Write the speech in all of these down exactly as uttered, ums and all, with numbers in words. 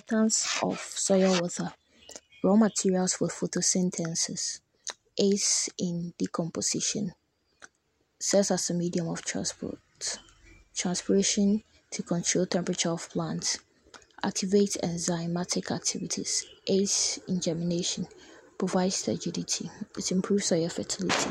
Importance of soil water. Raw materials for photosynthesis. Aids in decomposition. Serves as a medium of transport. Transpiration to control temperature of plants. Activates enzymatic activities. Aids in germination. Provides turgidity. It improves soil fertility.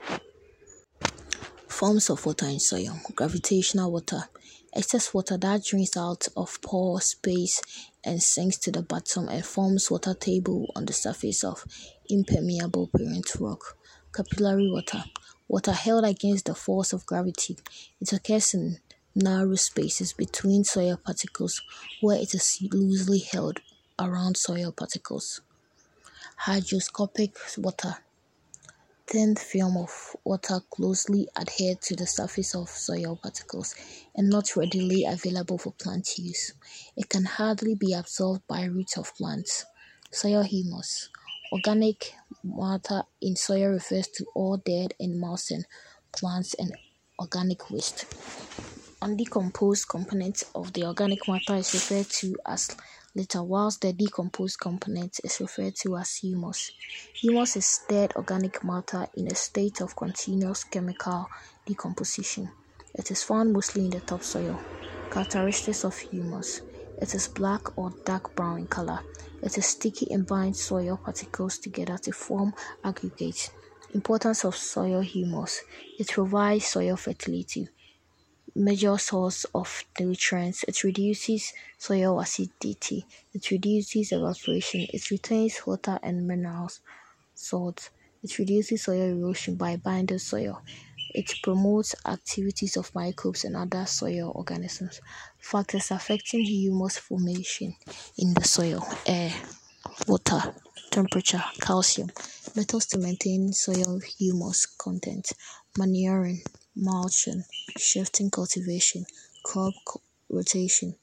Forms of water in soil. Gravitational water. Excess water that drains out of pore space and sinks to the bottom and forms water table on the surface of impermeable parent rock. Capillary water. Water held against the force of gravity. It occurs in narrow spaces between soil particles where it is loosely held around soil particles. Hygroscopic water. Thin film of water closely adhered to the surface of soil particles and not readily available for plant use. It can hardly be absorbed by roots of plants. Soil humus. Organic matter in soil refers to all dead animals and plants and organic waste. Undecomposed component of the organic matter is referred to as litter, whilst the decomposed component is referred to as humus. Humus is dead organic matter in a state of continuous chemical decomposition. It is found mostly in the topsoil. Characteristics of humus. It is black or dark brown in color. It is sticky and binds soil particles together to form aggregates. Importance of soil humus. It provides soil fertility. Major source of nutrients. It reduces soil acidity. It reduces evaporation. It retains water and minerals. Salt. It reduces soil erosion by binding soil. It promotes activities of microbes and other soil organisms. Factors affecting humus formation in the soil: air, water, temperature, calcium. Methods to maintain soil humus content: manuring, mulching, shifting cultivation, crop rotation.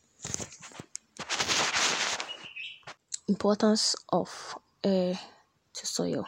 Importance of air to soil.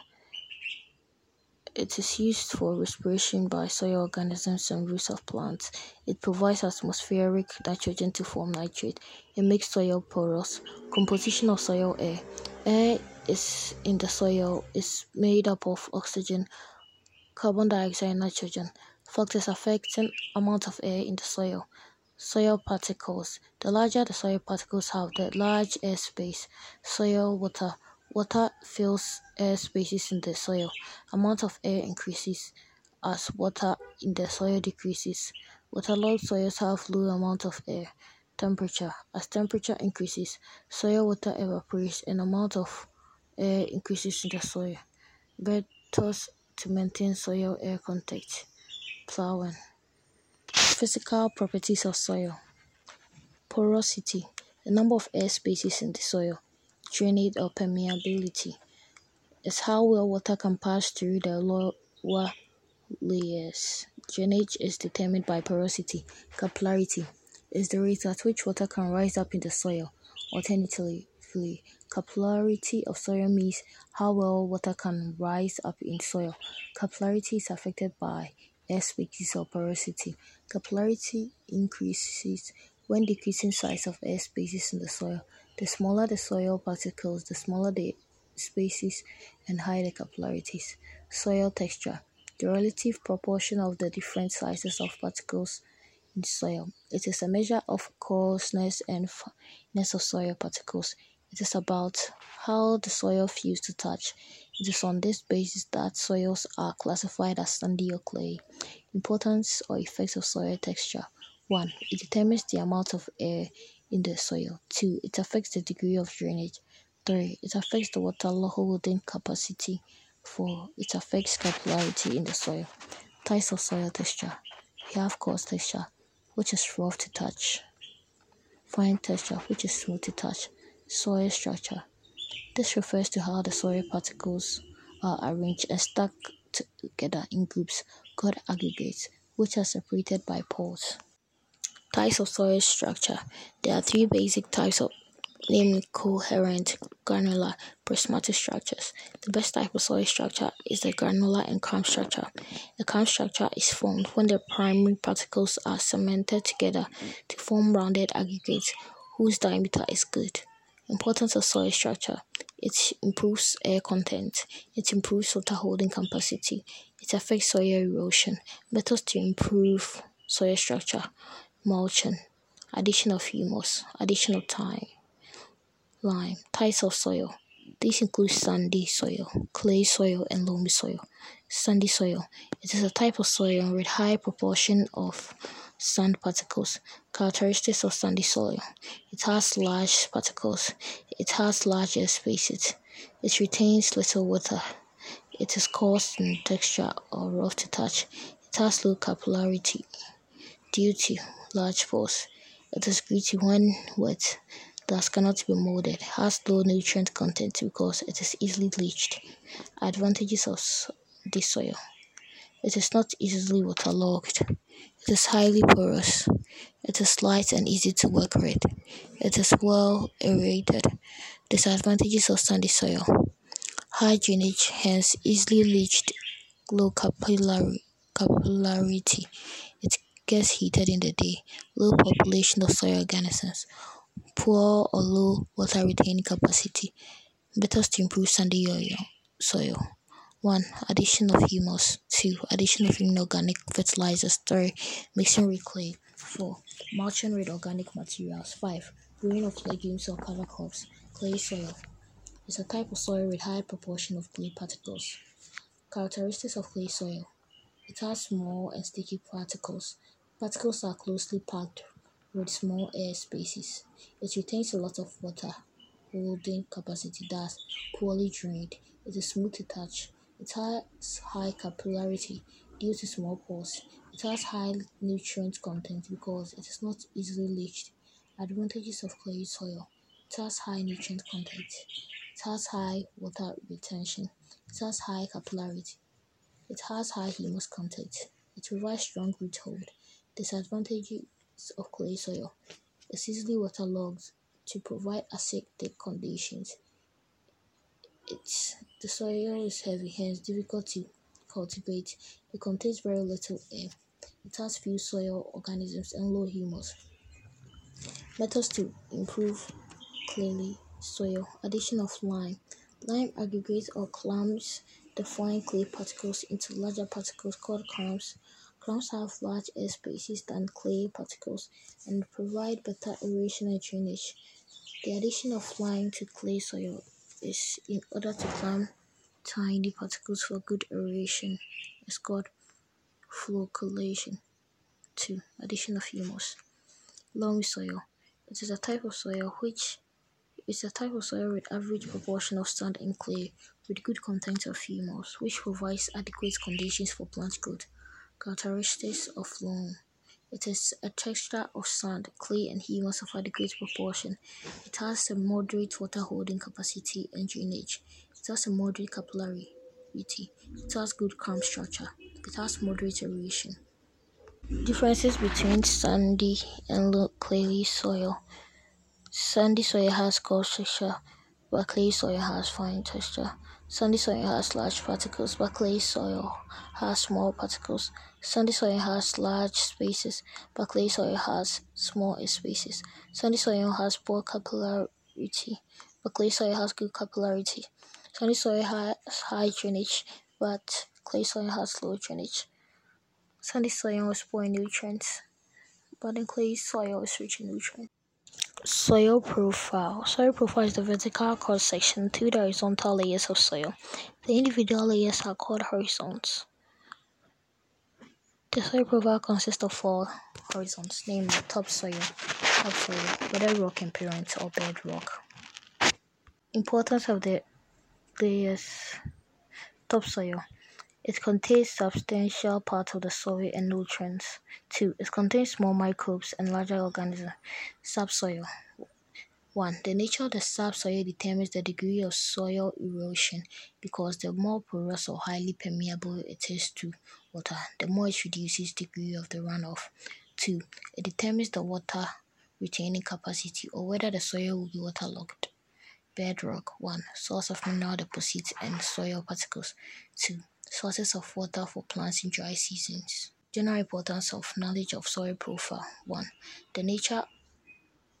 It is used for respiration by soil organisms and roots of plants. It provides atmospheric nitrogen to form nitrate. It makes soil porous. Composition of soil air. Air is in the soil is made up of oxygen, carbon dioxide, and nitrogen. Factors affecting amount of air in the soil. Soil particles. The larger the soil particles have, the large air space. Soil water. Water fills air spaces in the soil. Amount of air increases as water in the soil decreases. Waterlogged soils have low amount of air. Temperature. As temperature increases, soil water evaporates and amount of air increases in the soil. Methods to maintain soil air contact. Plowing. Physical properties of soil. Porosity. The number of air spaces in the soil. Drainage or permeability is how well water can pass through the lower layers. Drainage is determined by porosity. Capillarity is the rate at which water can rise up in the soil. Alternatively, capillarity of soil means how well water can rise up in soil. Capillarity is affected by air spaces or porosity. Capillarity increases when decreasing size of air spaces in the soil. The smaller the soil particles, the smaller the spaces and higher the capillarities. Soil texture. The relative proportion of the different sizes of particles in soil. It is a measure of coarseness and fineness of soil particles. It is about how the soil feels to touch. It is on this basis that soils are classified as sandy or clay. Importance or effects of soil texture. one. It determines the amount of air in the soil. two. It affects the degree of drainage. three. It affects the water holding capacity. four. It affects capillarity in the soil. Types of soil texture. We have coarse texture, which is rough to touch. Fine texture, which is smooth to touch. Soil structure. This refers to how the soil particles are arranged and stacked together in groups called aggregates, which are separated by pores. Types of soil structure. There are three basic types of namely coherent, granular, prismatic structures. The best type of soil structure is the granular and clump structure. The clump structure is formed when the primary particles are cemented together to form rounded aggregates whose diameter is good. Importance of soil structure. It improves air content. It improves water holding capacity. It affects soil erosion. Methods to improve soil structure. Mulching. Addition of humus. Addition of thyme. Lime. Types of soil. These include sandy soil, clay soil, and loamy soil. Sandy soil. It is a type of soil with high proportion of sand particles. Characteristics of sandy soil. It has large particles. It has large air spaces. It retains little water. It is coarse in texture or rough to touch. It has low capillarity due to large pores. It is gritty when wet, thus cannot be molded. Has low nutrient content because it is easily bleached. Advantages of this soil. It is not easily waterlogged. It is highly porous. It is light and easy to work with. It is well aerated. Disadvantages of sandy soil. High drainage, hence easily leached, low capillary, capillarity. It gets heated in the day. Low population of soil organisms. Poor or low water retaining capacity. Methods to improve sandy soil. one. Addition of humus. two. Addition of inorganic fertilizers. three. Mixing with clay. four. Mulching with organic materials. five. Growing of legumes or cover crops. Clay soil is a type of soil with high proportion of clay particles. Characteristics of clay soil. It has small and sticky particles. Particles are closely packed with small air spaces. It retains a lot of water holding capacity, thus poorly drained. It is smooth to touch. It has high capillarity due to small pores. It has high nutrient content because it is not easily leached. Advantages of clay soil. It has high nutrient content. It has high water retention. It has high capillarity. It has high humus content. It provides strong root hold. Disadvantages of clay soil. It's easily waterlogged to provide acidic conditions. It's, the soil is heavy, hence difficult to cultivate. It contains very little air. It has few soil organisms and low humus. Methods to improve clay soil. Addition of lime. Lime aggregates or clumps the fine clay particles into larger particles called clumps. Clumps have large air spaces than clay particles and provide better aeration and drainage. The addition of lime to clay soil is in order to clamp tiny particles for good aeration. It's called flocculation. two. Addition of humus. Loamy soil. It is a type of soil which is a type of soil with average proportion of sand and clay with good content of humus, which provides adequate conditions for plant growth. Characteristics of loam. It is a texture of sand, clay, and humus of adequate proportion. It has a moderate water holding capacity and drainage. It has a moderate capillarity. It has good crumb structure. It has moderate aeration. Differences between sandy and clayey soil. Sandy soil has coarse texture, but clay soil has fine texture. Sandy soil has large particles, but clay soil has small particles. Sandy soil has large spaces, but clay soil has small spaces. Sandy soil has poor capillarity, but clay soil has good capillarity. Sandy soil has high drainage, but clay soil has low drainage. Sandy soil is poor in nutrients, but in clay soil is rich in nutrients. Soil profile. Soil profile is the vertical cross-section through the horizontal layers of soil. The individual layers are called horizons. The soil profile consists of four horizons, namely topsoil, topsoil, whether rock and parent or bedrock. Importance of the layers. Topsoil. It contains substantial parts of the soil and nutrients. two. It contains small microbes and larger organisms. Subsoil. one. The nature of the subsoil determines the degree of soil erosion because the more porous or highly permeable it is to water, the more it reduces the degree of the runoff. two. It determines the water retaining capacity or whether the soil will be waterlogged. Bedrock. one. Source of mineral deposits and soil particles. two. Sources of water for plants in dry seasons. General importance of knowledge of soil profile. one. The nature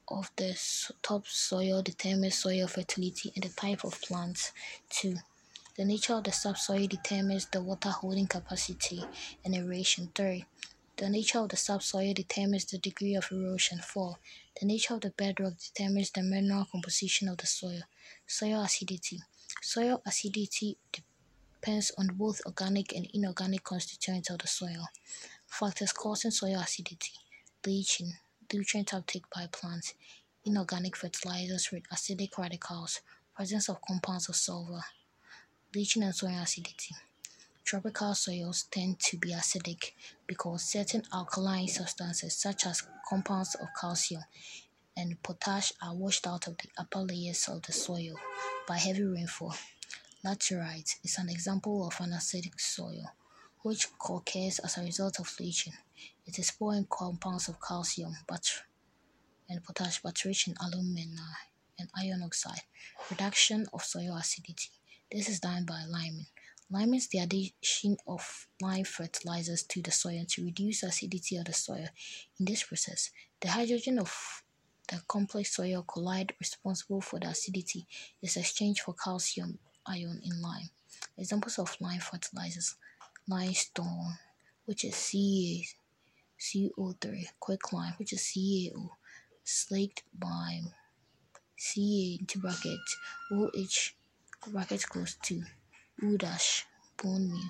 of the s- topsoil determines soil fertility and the type of plants. two. The nature of the subsoil determines the water holding capacity and aeration. three. The nature of the subsoil determines the degree of erosion. four. The nature of the bedrock determines the mineral composition of the soil. Soil acidity. Soil acidity depends on both organic and inorganic constituents of the soil. Factors causing soil acidity: bleaching, nutrient uptake by plants, inorganic fertilizers with acidic radicals, presence of compounds of sulfur. Bleaching and soil acidity. Tropical soils tend to be acidic because certain alkaline substances such as compounds of calcium and potash are washed out of the upper layers of the soil by heavy rainfall. Laterite is an example of an acidic soil, which occurs as a result of leaching. It is poor in compounds of calcium but, and potash, but rich in alumina and iron oxide. Reduction of soil acidity. This is done by liming. Liming is the addition of lime fertilizers to the soil to reduce acidity of the soil. In this process, the hydrogen of the complex soil colloid responsible for the acidity is exchanged for calcium ion in lime. Examples of lime fertilizers: limestone, which is C A C O three, quicklime, which is C A O, slaked lime, C A into bracket, O H bracket close to, wood ash, bone meal,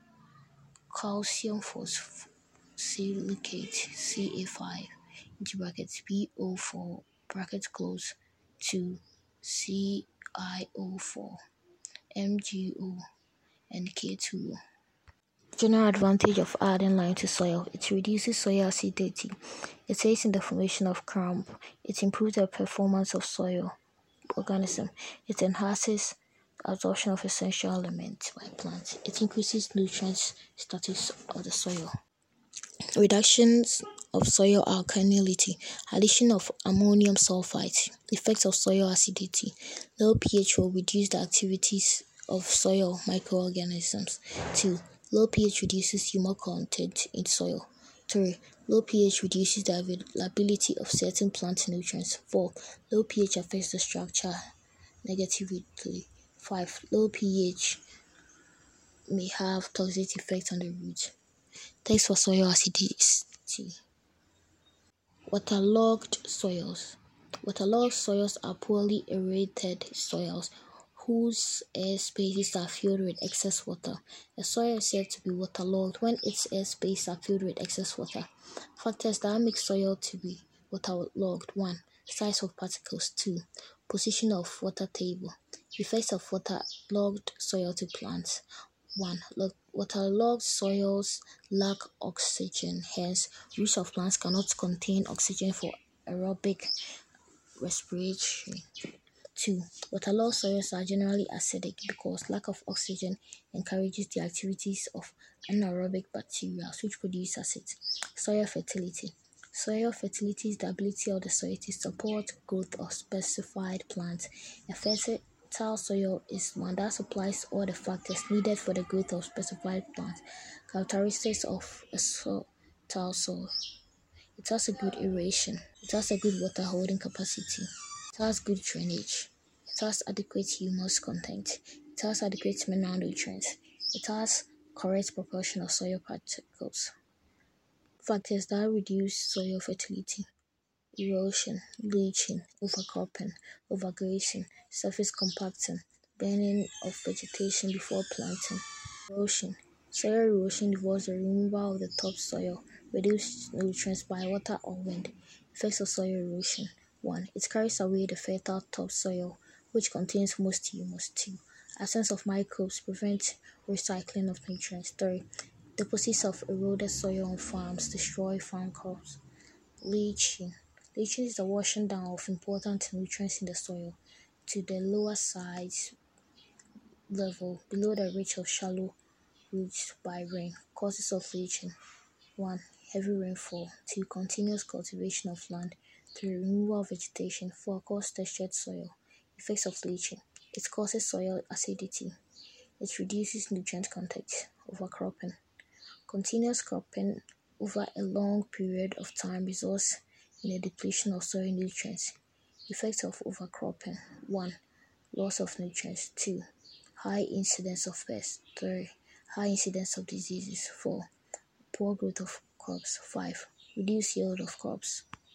calcium phosphosilicate, C A five into brackets, P O four bracket close to, C I O four, M G O, and K two. General advantage of adding lime to soil: it reduces soil acidity, it aids in the formation of crumb, it improves the performance of soil organism, it enhances absorption of essential elements by plants, it increases nutrient status of the soil. Reductions of soil alkalinity: addition of ammonium sulfate, effects of soil acidity, low pH will reduce the activities of soil microorganisms. two. Low pH reduces humus content in soil. three. Low pH reduces the availability of certain plant nutrients. four. Low pH affects the structure negatively. five. Low pH may have toxic effects on the roots. Thanks for soil acidity. Waterlogged soils. Waterlogged soils are poorly aerated soils whose air spaces are filled with excess water. A soil is said to be waterlogged when its air spaces are filled with excess water. Factors that make soil to be waterlogged: one. Size of particles. two. Position of water table. Effects of waterlogged soil to plants. one. Waterlogged soils lack oxygen, hence, roots of plants cannot contain oxygen for aerobic respiration. two. Waterlogged soils are generally acidic because lack of oxygen encourages the activities of anaerobic bacteria which produce acid. Soil fertility. Soil fertility is the ability of the soil to support growth of specified plants. A fertile soil is one that supplies all the factors needed for the growth of specified plants. Characteristics of a fertile soil: it has a good aeration, it has a good water holding capacity, it has good drainage, it has adequate humus content, it has adequate mineral nutrients, it has correct proportion of soil particles. Factors that reduce soil fertility: erosion, bleaching, overcropping, overgrazing, surface compacting, burning of vegetation before planting. Erosion. Soil erosion involves the removal of the topsoil, reduced nutrients by water or wind. Effects of soil erosion: one. It carries away the fertile topsoil, which contains most humus. two. Absence of microbes prevents recycling of nutrients. three. Deposits of eroded soil on farms destroy farm crops. Leaching. Leaching is the washing down of important nutrients in the soil to the lower sides level below the reach of shallow roots by rain. Causes of leaching: one. Heavy rainfall. two. Continuous cultivation of land. three. Removal of vegetation. four. Coarse textured soil. Effects of leaching: it causes soil acidity. It reduces nutrient content. Overcropping. Continuous cropping over a long period of time results in the depletion of soil nutrients. Effects of overcropping: one. Loss of nutrients. two. High incidence of pests. three. High incidence of diseases. four. Poor growth of crops. five. Reduced yield of crops.